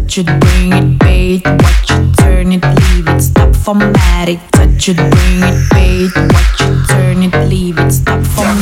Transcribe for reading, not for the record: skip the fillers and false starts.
Touch it, bring it, bait, watch it, turn it, leave it, stop formatting. Touch it, bring it, bait, watch it, turn it, leave it, stop formatting.